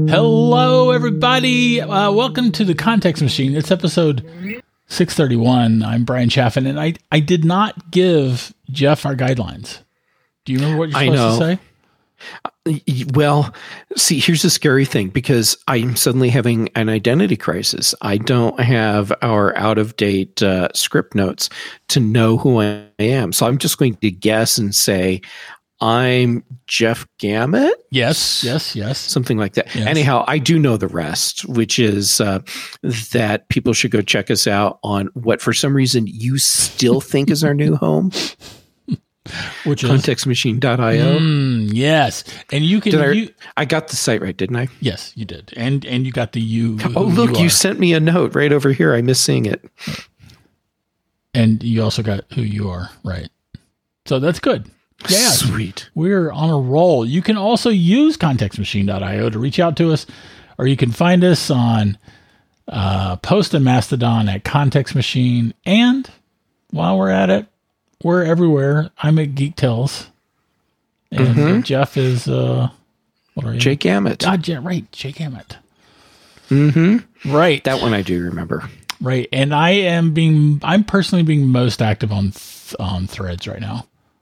Hello, everybody. Welcome to the Context Machine. It's episode 631. I'm Brian Chaffin, and I did not give Jeff our guidelines. Do you remember what you're supposed to say? Well, see, here's the scary thing, because I'm suddenly having an identity crisis. I don't have our out-of-date script notes to know who I am. So I'm just going to guess and say, I'm Jeff Gamet? Yes. Something like that. Yes. Anyhow, I do know the rest, which is that people should go check us out on what, for some reason, you still think is our new home. Which is contextmachine.io. Yes. And you can... I got the site right, didn't I? Yes, you did. And you got the U. Oh, look, you sent me a note right over here. I miss seeing it. And you also got who you are, right? So that's good. Yeah, sweet. We're on a roll. You can also use contextmachine.io to reach out to us, or you can find us on Post and Mastodon at Context Machine. And while we're at it, we're everywhere. I'm at Geek Tales, and Jeff is what are you? Jake Gamet. God, yeah, right, Jake Gamet. Right, that one I do remember. Right, and I'm personally being most active on Threads right now.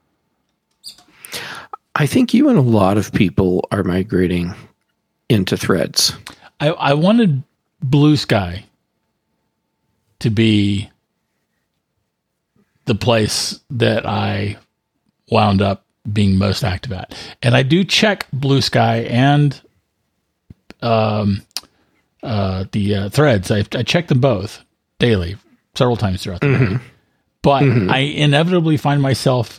I think you and a lot of people are migrating into Threads. I wanted Blue Sky to be the place that I wound up being most active at. And I do check Blue Sky and the Threads. I check them both daily, several times throughout the day. But I inevitably find myself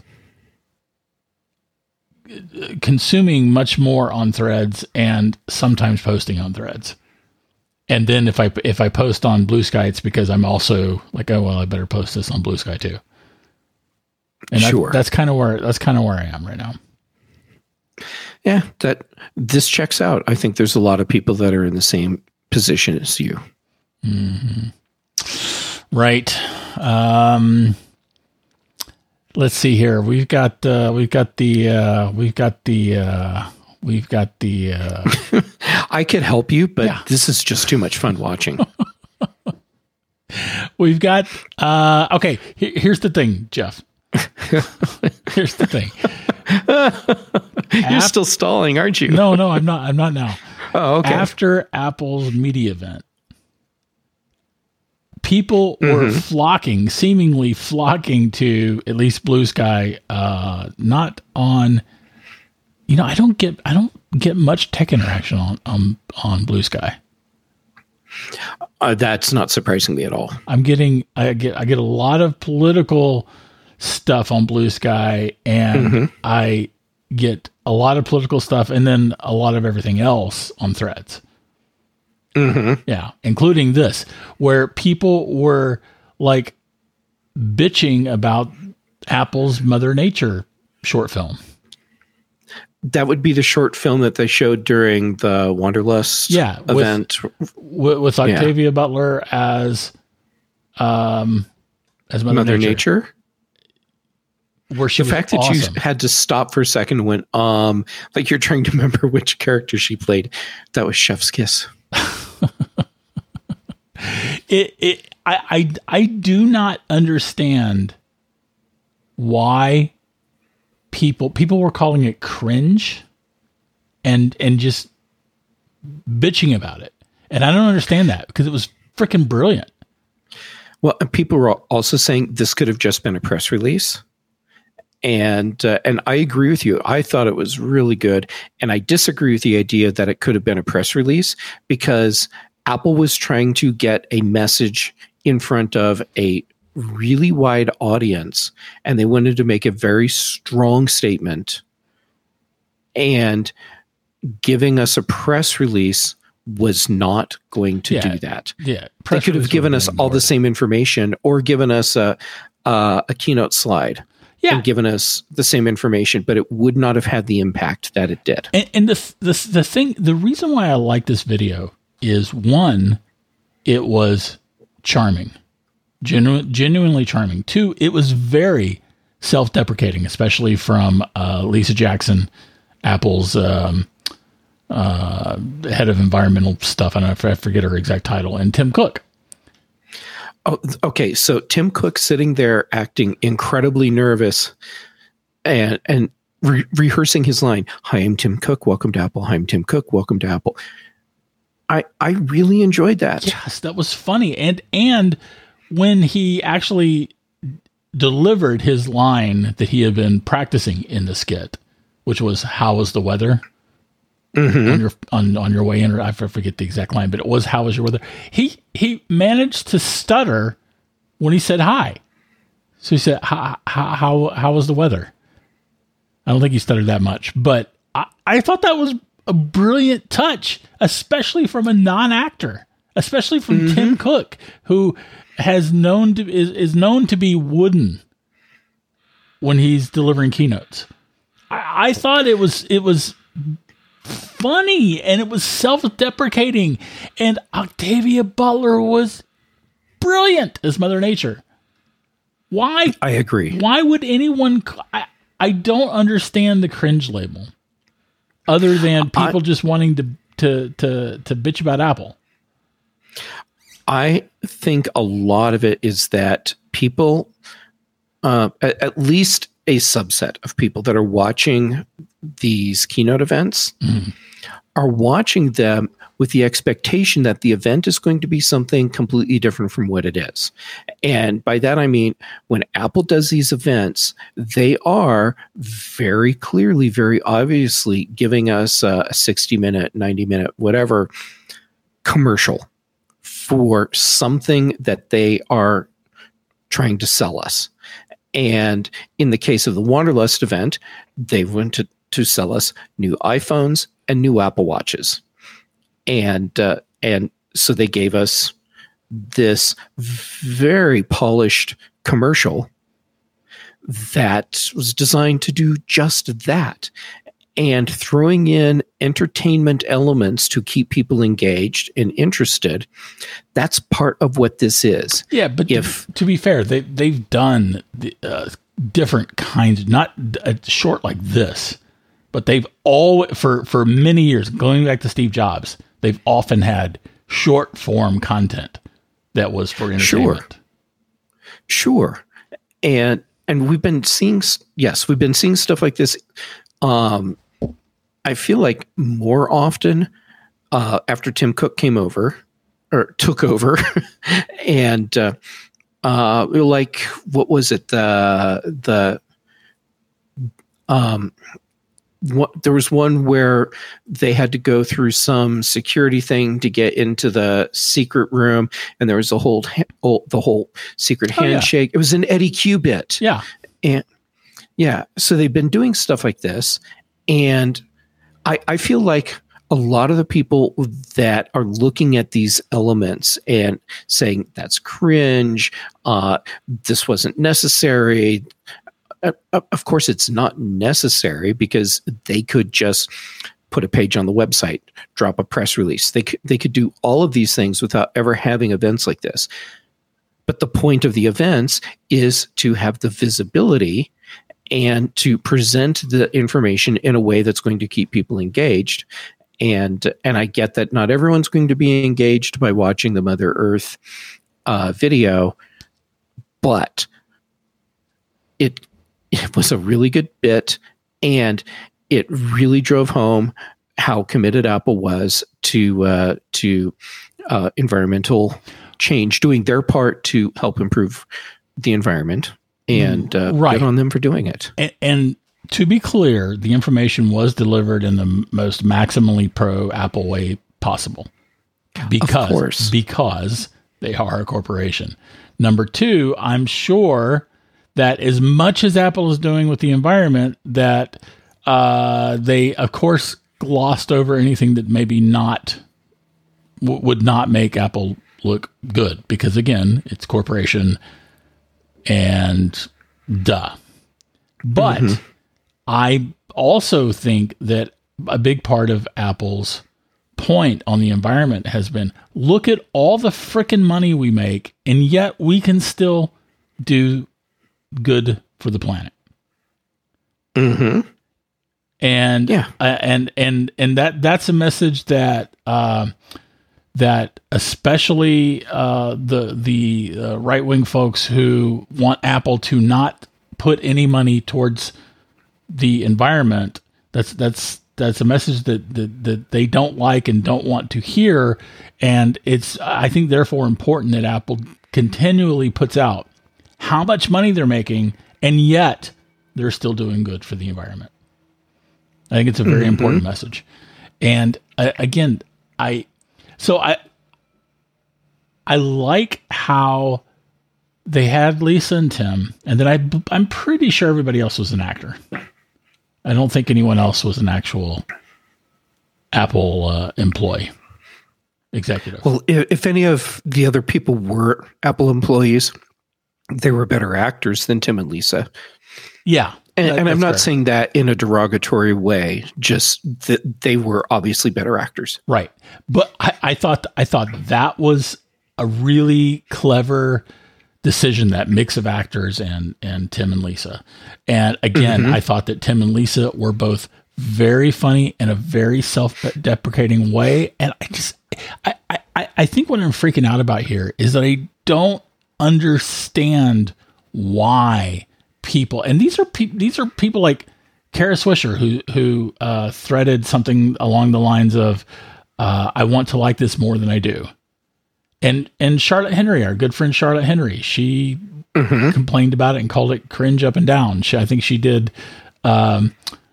consuming much more on Threads and sometimes posting on Threads. And then if I post on Blue Sky, it's because I'm also like, oh well, I better post this on Blue Sky too. And sure, that's kind of where I am right now. Yeah, this checks out. I think there's a lot of people that are in the same position as you. Right. Let's see here. We've got the. I could help you, but this is just too much fun watching. We've got. Okay. Here's the thing, Jeff. Here's the thing. You're still stalling, aren't you? No, I'm not. I'm not now. Oh, okay. After Apple's media event, people were seemingly flocking to at least Blue Sky. Not on. I don't get much tech interaction on Blue Sky. That's not surprising me at all. I get a lot of political stuff on Blue Sky, and I get a lot of political stuff, and then a lot of everything else on Threads. Yeah, including this, where people were like bitching about Apple's Mother Nature short film. That would be the short film that they showed during the Wanderlust event with Octavia Butler as Mother Nature. Where she the fact that you had to stop for a second and went, like you're trying to remember which character she played. That was Chef's Kiss. I do not understand why people were calling it cringe and just bitching about it. And I don't understand that, because it was freaking brilliant. Well, people were also saying this could have just been a press release. And I agree with you. I thought it was really good. And I disagree with the idea that it could have been a press release, because Apple was trying to get a message in front of a really wide audience, and they wanted to make a very strong statement. And giving us a press release was not going to do that. Yeah. They could have given us all the same information, or given us a keynote slide. And given us the same information, but it would not have had the impact that it did. And the reason why I like this video is, one, it was charming, genuinely charming. Two, it was very self-deprecating, especially from Lisa Jackson, Apple's head of environmental stuff. I don't know if I forget her exact title, and Tim Cook. Oh, okay. So Tim Cook sitting there acting incredibly nervous and rehearsing his line. Hi, I'm Tim Cook. Welcome to Apple. Hi, I'm Tim Cook. Welcome to Apple. I really enjoyed that. Yes, that was funny. And when he actually delivered his line that he had been practicing in the skit, which was, how was the weather? On your way in, or I forget the exact line, but it was, how was your weather? He managed to stutter when he said hi. So he said, how was the weather? I don't think he stuttered that much, but I thought that was a brilliant touch, especially from a non-actor, especially from Tim Cook, who is known to be wooden when he's delivering keynotes. I thought it was funny, and it was self-deprecating, and Octavia Butler was brilliant as Mother Nature. Why? I agree. Why would anyone? I don't understand the cringe label, other than people just wanting to bitch about Apple. I think a lot of it is that people, at least a subset of people that are watching these keynote events, are watching them with the expectation that the event is going to be something completely different from what it is. And by that, I mean, when Apple does these events, they are very clearly, very obviously giving us a 60-minute, 90-minute, whatever commercial for something that they are trying to sell us. And in the case of the Wanderlust event, they went to sell us new iPhones and new Apple Watches. And so they gave us this very polished commercial that was designed to do just that, and throwing in entertainment elements to keep people engaged and interested. That's part of what this is. Yeah, but to be fair, they've done different kinds, not short like this, but they've all for many years, going back to Steve Jobs, they've often had short form content that was for entertainment. Sure. And we've been seeing stuff like this. I feel like more often after Tim Cook took over, and like, what was it? There was one where they had to go through some security thing to get into the secret room, and there was the whole secret handshake. Yeah. It was an Eddie Q bit. Yeah. And yeah, so they've been doing stuff like this, and I feel like a lot of the people that are looking at these elements and saying that's cringe, this wasn't necessary. Of course, it's not necessary, because they could just put a page on the website, drop a press release. They could do all of these things without ever having events like this. But the point of the events is to have the visibility and to present the information in a way that's going to keep people engaged. And I get that not everyone's going to be engaged by watching the Mother Earth video, but it was a really good bit, and it really drove home how committed Apple was to environmental change, doing their part to help improve the environment. And good on them for doing it. And to be clear, the information was delivered in the most maximally pro Apple way possible, because they are a corporation. Number two, I'm sure that as much as Apple is doing with the environment, that they, of course, glossed over anything that maybe would not make Apple look good, because again, it's corporation and duh. But I also think that a big part of Apple's point on the environment has been, look at all the frickin' money we make, and yet we can still do good for the planet. And Yeah. And that's a message that that especially the right wing folks who want Apple to not put any money towards the environment. That's a message that they don't like and don't want to hear. And it's, I think, therefore important that Apple continually puts out how much money they're making, and yet they're still doing good for the environment. I think it's a very important message. And again, I like how they had Lisa and Tim, and then I'm pretty sure everybody else was an actor. I don't think anyone else was an actual Apple employee, executive. Well, if any of the other people were Apple employees, they were better actors than Tim and Lisa. Yeah. And I'm not saying that in a derogatory way, just that they were obviously better actors. Right. But I thought that was a really clever decision, that mix of actors and Tim and Lisa. And again, I thought that Tim and Lisa were both very funny in a very self-deprecating way. And I think what I'm freaking out about here is that I don't understand why people, and these are people like Kara Swisher who threaded something along the lines of, I want to like this more than I do. And Charlotte Henry, our good friend Charlotte Henry, she complained about it and called it cringe up and down. I think she did an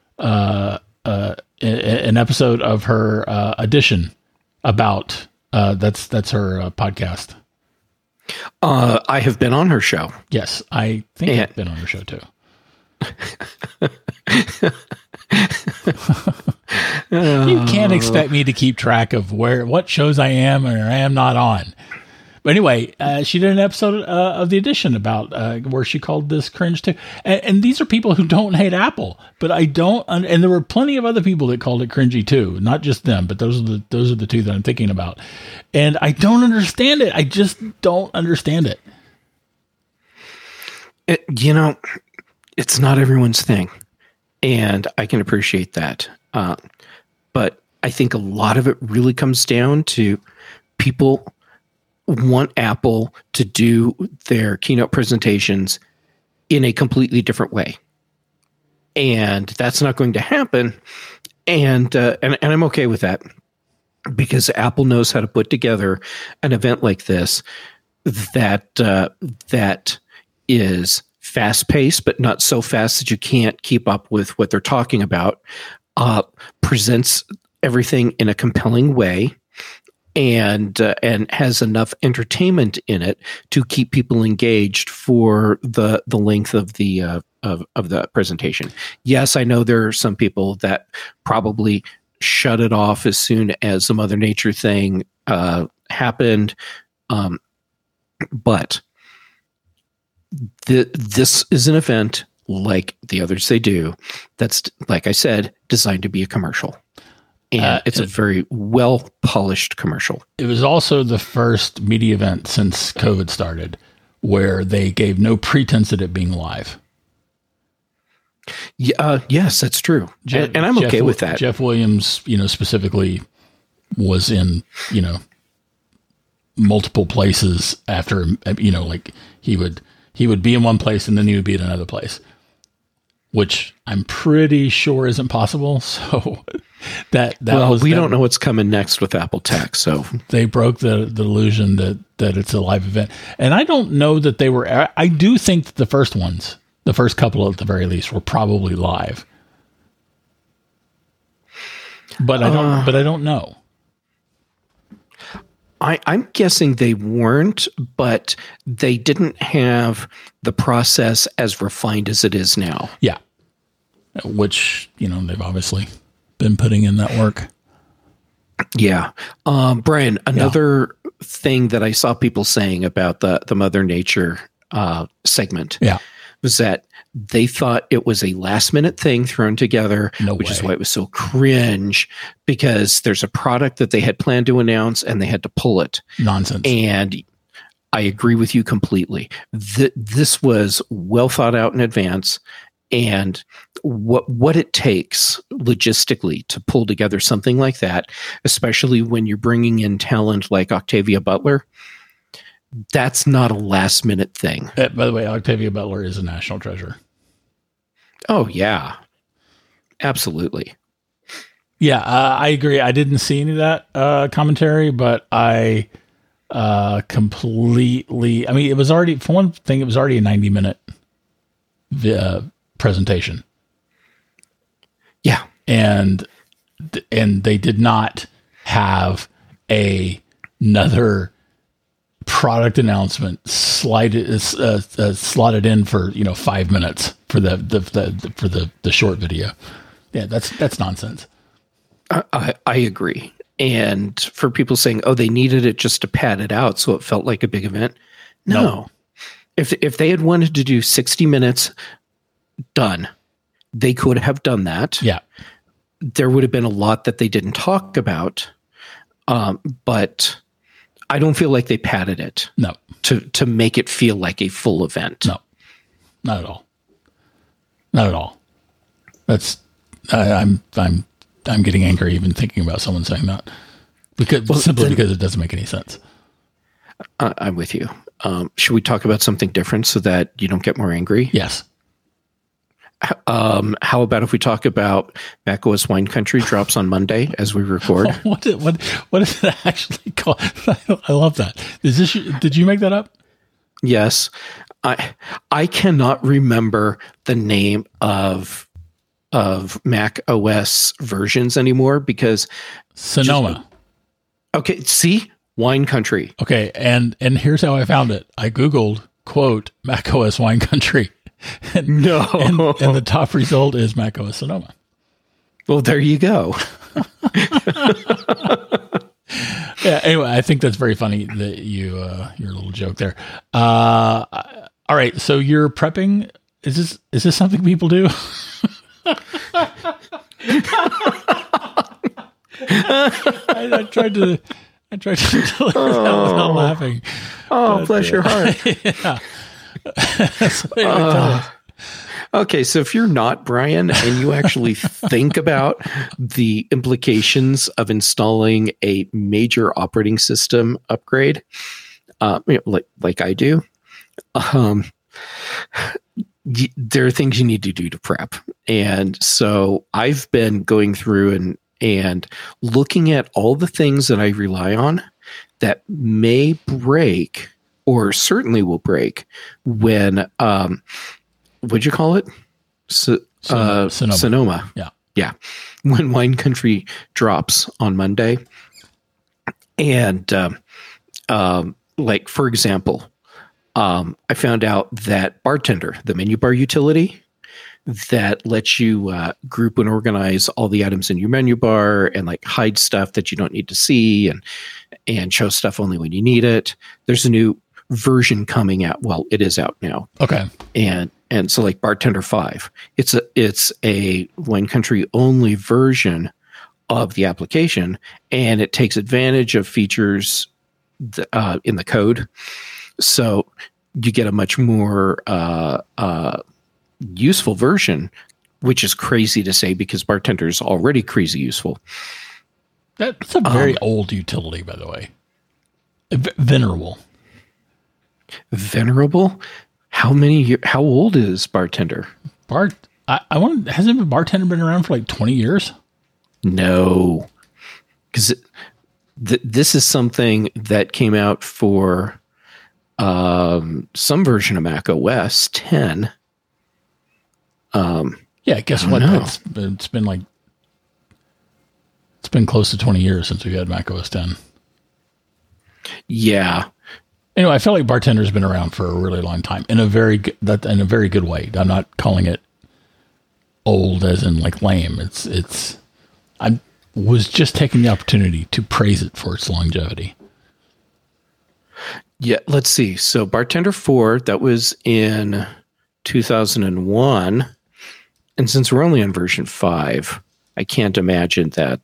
episode of her Edition about that's her podcast. I have been on her show. Yes, I think I've been on her show too. You can't expect me to keep track of what shows I am or I am not on. But anyway, she did an episode of The Edition about where she called this cringe too. And these are people who don't hate Apple, but I don't. And there were plenty of other people that called it cringy too, not just them. But those are the two that I'm thinking about. And I don't understand it. I just don't understand it. It's not everyone's thing, and I can appreciate that. But I think a lot of it really comes down to people want Apple to do their keynote presentations in a completely different way. And that's not going to happen. And I'm okay with that, because Apple knows how to put together an event like this that is fast-paced, but not so fast that you can't keep up with what they're talking about, presents everything in a compelling way, and has enough entertainment in it to keep people engaged for the length of the presentation. Yes, I know there are some people that probably shut it off as soon as the Mother Nature thing happened, but this is an event like the others they do that's, like I said, designed to be a commercial. And it's a very well-polished commercial. It was also the first media event since COVID started where they gave no pretense at it being live. Yes, that's true. And I'm okay with that. Jeff Williams, specifically was in, multiple places after, like he would be in one place and then he would be in another place, which I'm pretty sure isn't possible. So we don't know what's coming next with Apple Tech. So they broke the illusion that it's a live event. And I don't know that they were, I do think that the first couple at the very least were probably live, but I don't know. I'm guessing they weren't, but they didn't have the process as refined as it is now. Yeah. Which, they've obviously been putting in that work. Yeah. Brian, another thing that I saw people saying about the Mother Nature segment was that they thought it was a last-minute thing thrown together, which is why it was so cringe, because there's a product that they had planned to announce and they had to pull it. Nonsense. And I agree with you completely. This was well thought out in advance, and what it takes logistically to pull together something like that, especially when you're bringing in talent like Octavia Butler. That's not a last minute thing. By the way, Octavia Butler is a national treasure. Oh yeah, absolutely. Yeah, I agree. I didn't see any of that commentary, but I completely. I mean, it was already, for one thing, it was already a 90-minute presentation. Yeah, and they did not have another product announcement slotted in for 5 minutes for the short video. Yeah, that's nonsense. I agree. And for people saying, "Oh, they needed it just to pad it out so it felt like a big event," no. If they had wanted to do 60 minutes, done, they could have done that. Yeah, there would have been a lot that they didn't talk about, but I don't feel like they padded it. No, to make it feel like a full event. No, not at all. Not at all. That's I'm getting angry even thinking about someone saying that because it doesn't make any sense. I'm with you. Should we talk about something different so that you don't get more angry? Yes. How about if we talk about macOS Wine Country drops on Monday as we record? What is it actually called? I love that. Did you make that up? Yes. I cannot remember the name of Mac OS versions anymore because Sonoma. Okay, see? Wine Country. Okay, and here's how I found it. I Googled, quote, macOS Wine Country. And the top result is macOS Sonoma. Well, there you go. Yeah, anyway, I think that's very funny that your little joke there. All right, so you're prepping. Is this something people do? I tried to deliver that without laughing. Oh, but, bless your heart. Yeah. So anyway, okay, so if you're not Brian and you actually think about the implications of installing a major operating system upgrade, like I do, there are things you need to do to prep. And so I've been going through and looking at all the things that I rely on that may break or certainly will break when, what'd you call it? Sonoma. Yeah. When Wine Country drops on Monday. And, like, for example, I found out that Bartender, the menu bar utility that lets you group and organize all the items in your menu bar and like hide stuff that you don't need to see and show stuff only when you need it. There's a new version coming out. Well, it is out now. Okay. And so like Bartender 5, it's a Wine Country only version of the application, and it takes advantage of features in the code. So you get a much more useful version, which is crazy to say because Bartender is already crazy useful. That's a very old utility, by the way. Venerable. Venerable? How old is Bartender? Hasn't Bartender been around for like 20 years? No. Because this is something that came out for some version of Mac OS 10. Yeah, guess what? It's been close to 20 years since we had Mac OS 10. Yeah. Anyway, I feel like Bartender's been around for a really long time in a very good way. I'm not calling it old as in like lame. I was just taking the opportunity to praise it for its longevity. Yeah, let's see. So Bartender 4, that was in 2001. And since we're only on version 5, I can't imagine that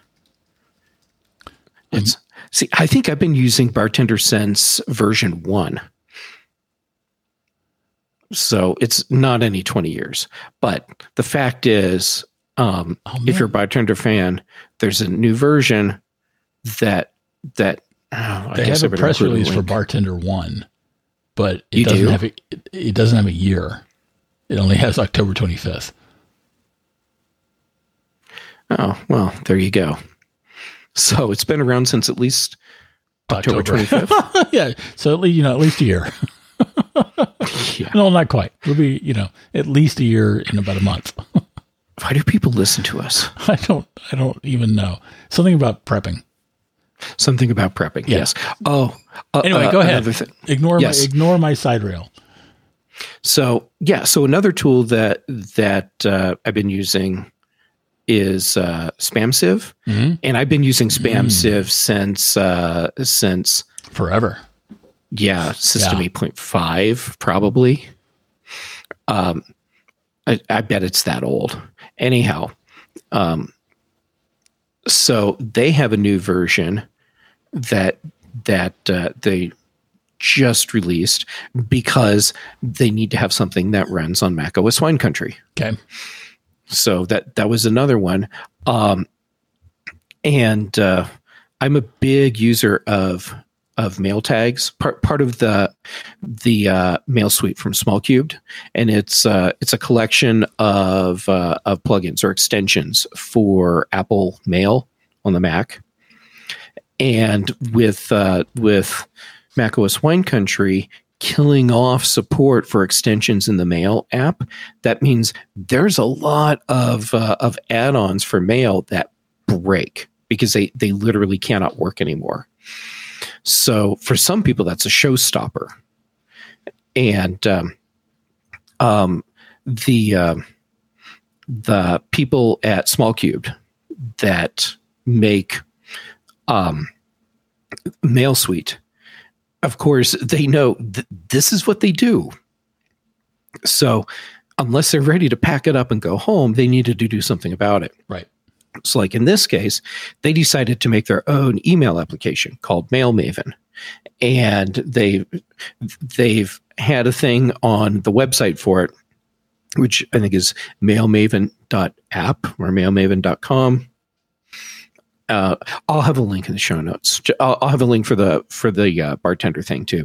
it's... See, I think I've been using Bartender since version 1. So it's not any 20 years. But the fact is, if you're a Bartender fan, there's a new version that they have a press release for Bartender 1, but it doesn't have a year. It only has October 25th. Oh, well, there you go. So it's been around since at least October 25th. Yeah. So at least a year. Yeah. No, not quite. It'll be, at least a year in about a month. Why do people listen to us? I don't even know. Something about prepping. Something about prepping. Yeah. Yes. Oh, anyway, go ahead. Ignore my side rail. So another tool that I've been using is SpamSieve, and I've been using SpamSieve since forever. Yeah, System 8.5 probably. I bet it's that old. Anyhow, so they have a new version that they just released because they need to have something that runs on macOS Wine Country. Okay. So that was another one. And I'm a big user of mail tags, part of the mail suite from Smallcubed, and it's a collection of plugins or extensions for Apple Mail on the Mac. And with macOS Wine Country killing off support for extensions in the Mail app, that means there's a lot of add-ons for Mail that break because they literally cannot work anymore. So for some people, that's a showstopper. And the people at Smallcubed that make Mail Suite, of course, they know this is what they do. So unless they're ready to pack it up and go home, they needed to do something about it. Right. So like in this case, they decided to make their own email application called Mailmaven. And they've had a thing on the website for it, which I think is mailmaven.app or mailmaven.com. I'll have a link in the show notes. I'll have a link for the bartender thing too.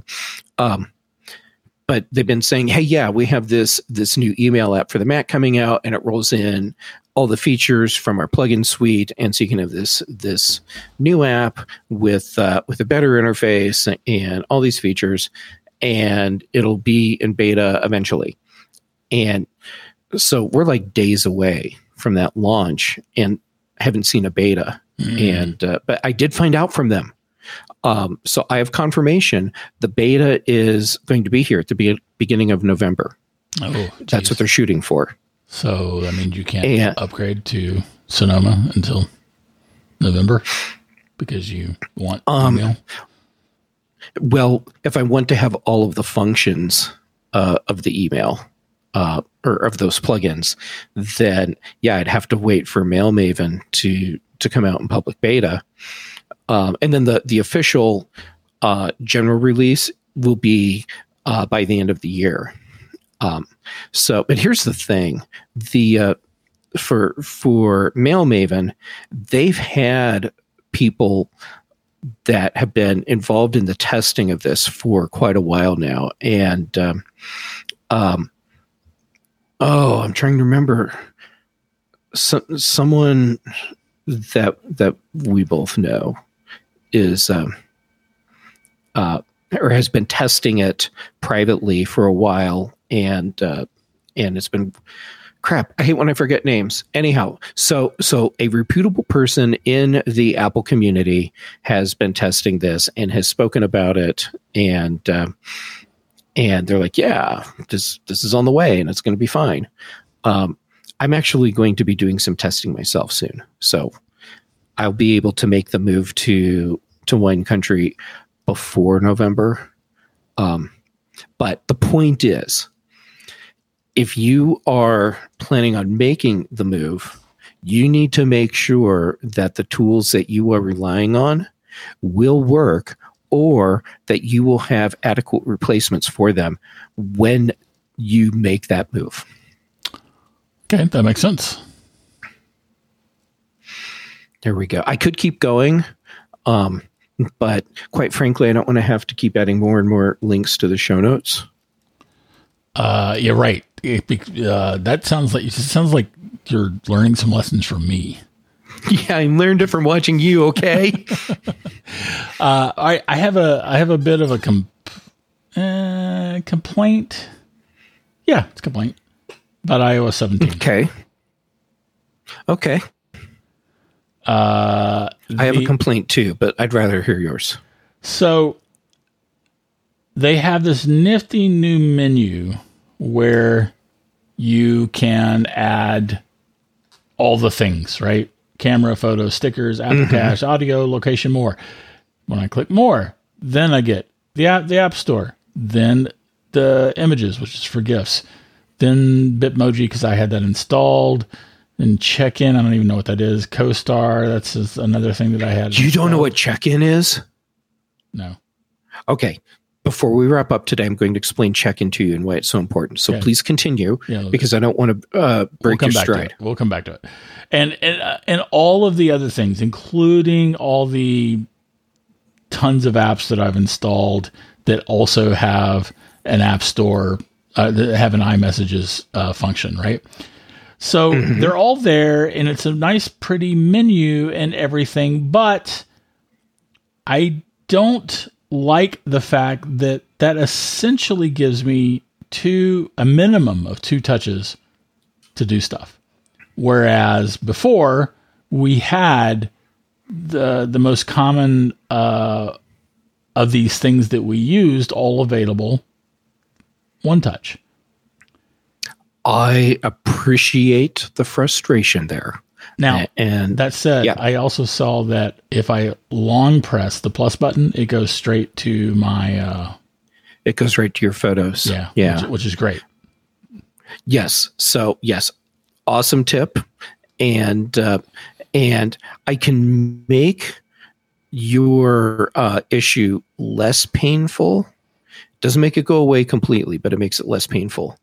But they've been saying, hey, yeah, we have this new email app for the Mac coming out, and it rolls in all the features from our plugin suite. And so you can have this new app with a better interface and all these features, and it'll be in beta eventually. And so we're like days away from that launch and haven't seen a beta. And but I did find out from them. So I have confirmation the beta is going to be here at the beginning of November. Oh, that's what they're shooting for. So that means you can't upgrade to Sonoma until November because you want email? Well, if I want to have all of the functions of the email or of those plugins, then I'd have to wait for Mailmaven to come out in public beta. And then the official general release will be by the end of the year. But here's the thing: for Mailmaven, they've had people that have been involved in the testing of this for quite a while now, and I'm trying to remember someone that we both know is or has been testing it privately for a while, and it's been crap. I hate when I forget names. Anyhow, so a reputable person in the Apple community has been testing this and has spoken about it, and they're like, yeah, this is on the way and it's going to be fine. I'm actually going to be doing some testing myself soon, so I'll be able to make the move to Wine Country before November. But the point is, if you are planning on making the move, you need to make sure that the tools that you are relying on will work, or that you will have adequate replacements for them when you make that move. Okay, that makes sense. There we go. I could keep going, but quite frankly, I don't want to have to keep adding more and more links to the show notes. You're right. That sounds like you're learning some lessons from me. Yeah, I learned it from watching you. Okay. I have a bit of a complaint. Yeah, it's a complaint about iOS 17. Okay. I have a complaint too, but I'd rather hear yours. So they have this nifty new menu where you can add all the things, right? Camera, photo, stickers, Apple Cache, audio, location, more. When I click more, then I get the app store, then the images, which is for GIFs, then Bitmoji because I had that installed, and check-in. I don't even know what that is. CoStar, that's just another thing that I had. You don't know what check-in is? No. Okay. Before we wrap up today, I'm going to explain check-in to you and why it's so important. So please continue, because I don't want to break your stride. We'll come back to it. And all of the other things, including all the tons of apps that I've installed that also have an app store, that have an iMessages function, right? So they're all there, and it's a nice, pretty menu and everything, but I don't like the fact that essentially gives me a minimum of 2 touches to do stuff. Whereas before we had the most common of these things that we used all available 1 touch. I appreciate the frustration there. Now, and that said, I also saw that if I long press the plus button, it goes straight to my... it goes right to your photos. Yeah. Which is great. Yes. So, yes. Awesome tip. And I can make your issue less painful. Doesn't make it go away completely, but it makes it less painful.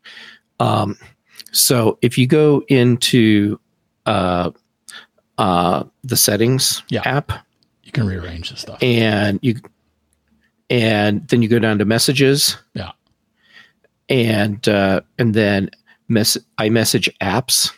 So if you go into the settings app, you can rearrange the stuff, and then you go down to messages, and then iMessage apps.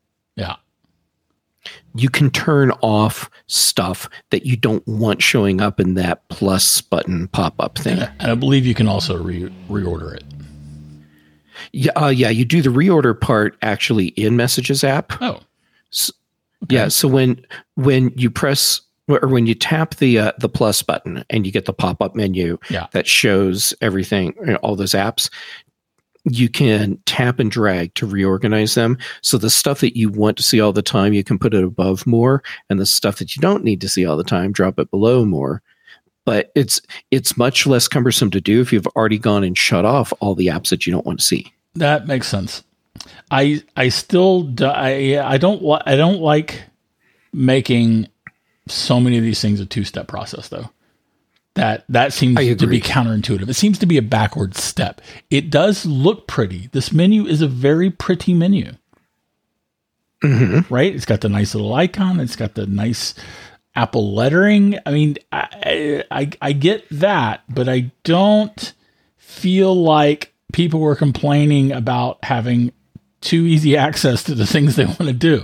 You can turn off stuff that you don't want showing up in that plus button pop-up thing. And I believe you can also reorder it. Yeah, you do the reorder part actually in Messages app. Oh, okay. Yeah. So when you press or when you tap the plus button and you get the pop up menu that shows everything, all those apps, you can tap and drag to reorganize them. So the stuff that you want to see all the time, you can put it above more, and the stuff that you don't need to see all the time, drop it below more. But it's much less cumbersome to do if you've already gone and shut off all the apps that you don't want to see. That makes sense. I don't like making so many of these things a 2-step process though. That seems to be counterintuitive. It seems to be a backward step. It does look pretty. This menu is a very pretty menu. Right? It's got the nice little icon. It's got the nice Apple lettering. I mean, I get that, but I don't feel like people were complaining about having too easy access to the things they want to do.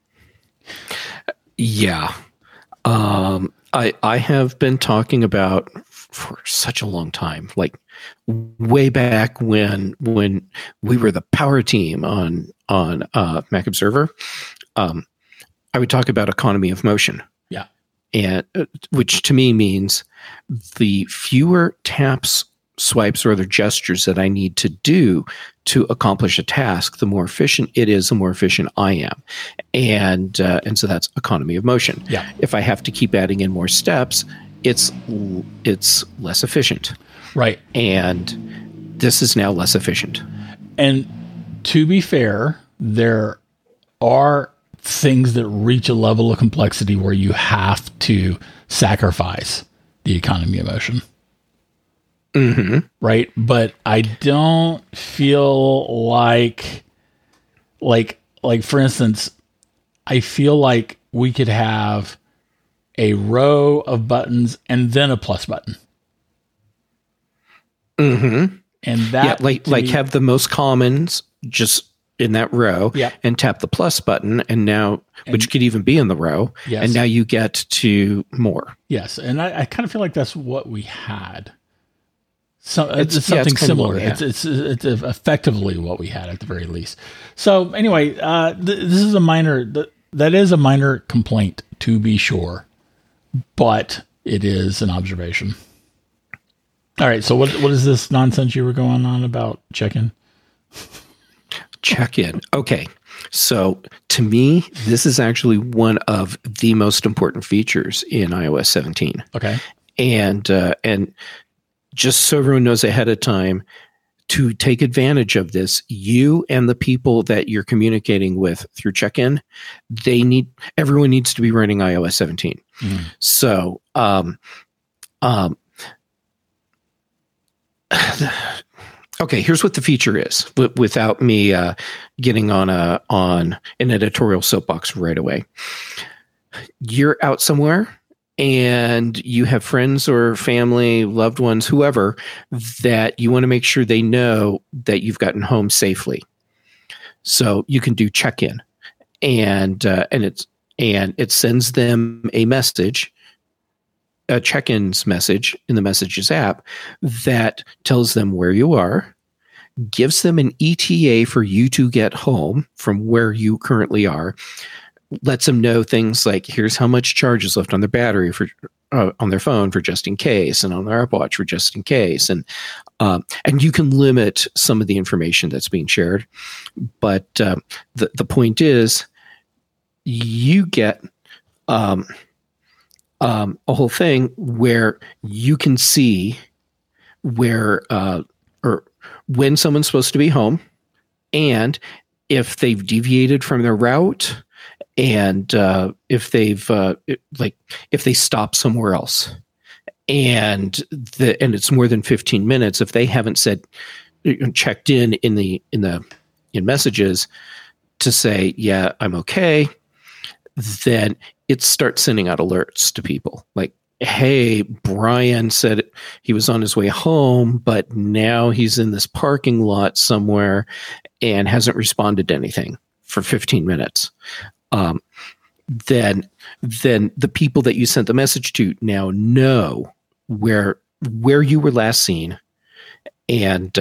Yeah. I have been talking about for such a long time, like way back when we were the power team on Mac Observer. I would talk about economy of motion. Yeah. And which to me means the fewer taps, swipes, or other gestures that I need to do to accomplish a task, the more efficient it is, the more efficient I am. And so that's economy of motion. Yeah. If I have to keep adding in more steps, it's less efficient. Right. And this is now less efficient. And to be fair, there are things that reach a level of complexity where you have to sacrifice the economy of motion. Mm-hmm. right? But I don't feel like for instance, I feel like we could have a row of buttons and then a plus button. Mm-hmm. And that have the most commons just in that row, yeah, and tap the plus button, and now, which could even be in the row, yes, and now you get to more. Yes, and I kind of feel like that's what we had. So it's something similar. It's effectively what we had at the very least. So anyway, this is a minor. That is a minor complaint, to be sure, but it is an observation. All right. So what is this nonsense you were going on about check-in? Check-in. Okay. So to me, this is actually one of the most important features in iOS 17. Okay. And just so everyone knows ahead of time, to take advantage of this, you and the people that you're communicating with through check-in, everyone needs to be running iOS 17. Mm. So, okay, here's what the feature is, without me getting on an editorial soapbox right away. You're out somewhere, and you have friends or family, loved ones, whoever, that you want to make sure they know that you've gotten home safely. So you can do check-in, and it sends them a message, a check-ins message in the Messages app that tells them where you are, gives them an ETA for you to get home from where you currently are, lets them know things like, here's how much charge is left on their battery for on their phone for just in case, and on their Apple Watch for just in case, and you can limit some of the information that's being shared. But the point is, you get a whole thing where you can see where or when someone's supposed to be home, and if they've deviated from their route, and if they stop somewhere else, and it's more than 15 minutes, if they haven't checked in messages to say, yeah, I'm okay, then it starts sending out alerts to people like, hey, Brian said he was on his way home, but now he's in this parking lot somewhere and hasn't responded to anything for 15 minutes. Then the people that you sent the message to now know where you were last seen, and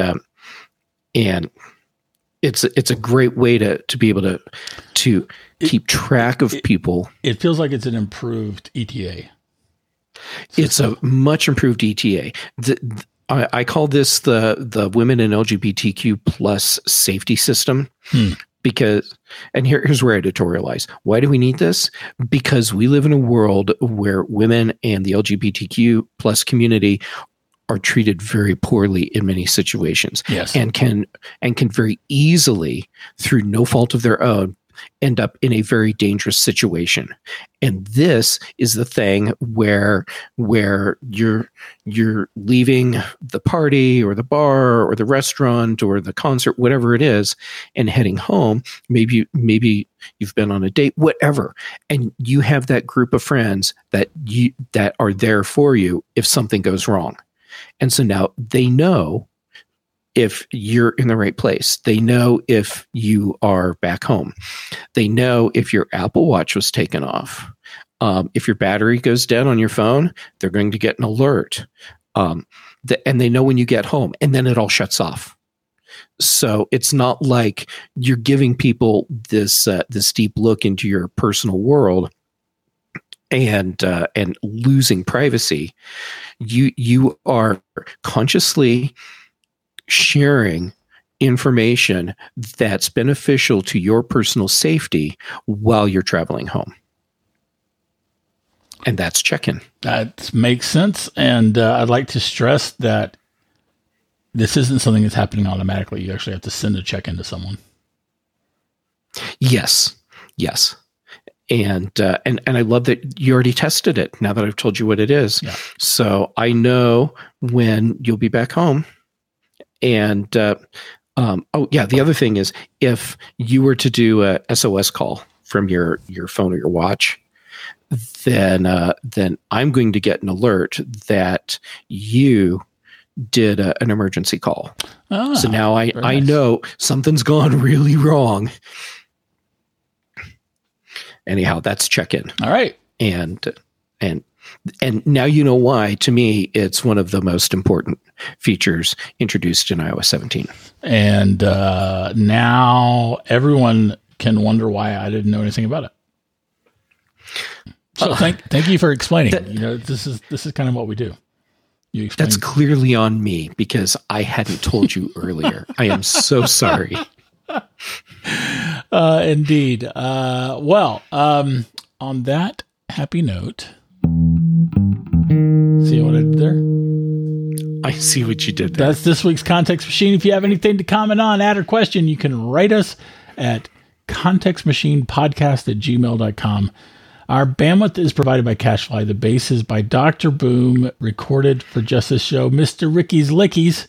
it's a great way to be able to keep track of people. It feels like it's an improved ETA. It's a much improved ETA. I call this the women and LGBTQ plus safety system. Because, and here's where I editorialize. Why do we need this? Because we live in a world where women and the LGBTQ plus community are treated very poorly in many situations. Yes. And can very easily, through no fault of their own, end up in a very dangerous situation. And this is the thing where you're leaving the party or the bar or the restaurant or the concert, whatever it is, and heading home. Maybe you've been on a date, whatever, and you have that group of friends that are there for you if something goes wrong. And so now they know if you're in the right place. They know if you are back home. They know if your Apple Watch was taken off. If your battery goes dead on your phone, they're going to get an alert. And they know when you get home, and then it all shuts off. So it's not like you're giving people this deep look into your personal world and losing privacy. You are consciously sharing information that's beneficial to your personal safety while you're traveling home. And that's check-in. That makes sense. And I'd like to stress that this isn't something that's happening automatically. You actually have to send a check-in to someone. Yes. And I love that you already tested it now that I've told you what it is. Yeah. So I know when you'll be back home. And the other thing is, if you were to do a SOS call from your phone or your watch, then I'm going to get an alert that you did an emergency call. So now I know something's gone really wrong. Anyhow, that's check-in. All right. And now you know why, to me, it's one of the most important features introduced in iOS 17. And now everyone can wonder why I didn't know anything about it. So thank you for explaining. This is kind of what we do. You explain. That's clearly on me because I hadn't told you earlier. I am so sorry. Indeed. On that happy note, see what I did there? I see what you did there. That's this week's Context Machine. If you have anything to comment on, add, or question, you can write us at contextmachinepodcast@gmail.com. Our bandwidth is provided by CacheFly. The bass is by Dr. Boom, recorded for just this show, Mr. Ricky's Lickies.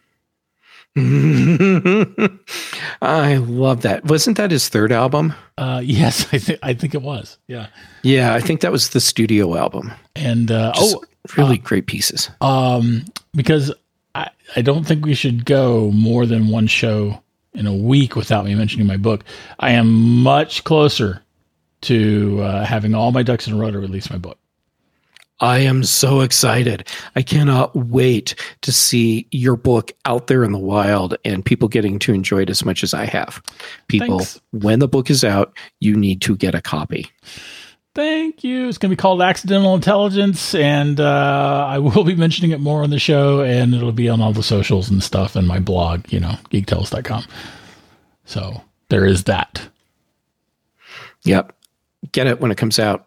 I love that. Wasn't that his third album? Yes, I think it was. Yeah. Yeah, I think that was the studio album. And really great pieces. Because I don't think we should go more than one show in a week without me mentioning my book. I am much closer to having all my ducks in a row to release my book. I am so excited. I cannot wait to see your book out there in the wild and people getting to enjoy it as much as I have. People, Thanks. When the book is out, you need to get a copy. Thank you. It's going to be called Accidental Intelligence, and I will be mentioning it more on the show, and it'll be on all the socials and stuff and my blog, geektells.com. So there is that. Yep. Get it when it comes out.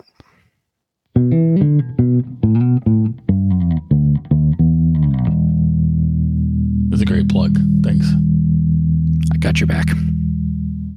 It's a great plug. Thanks. I got your back.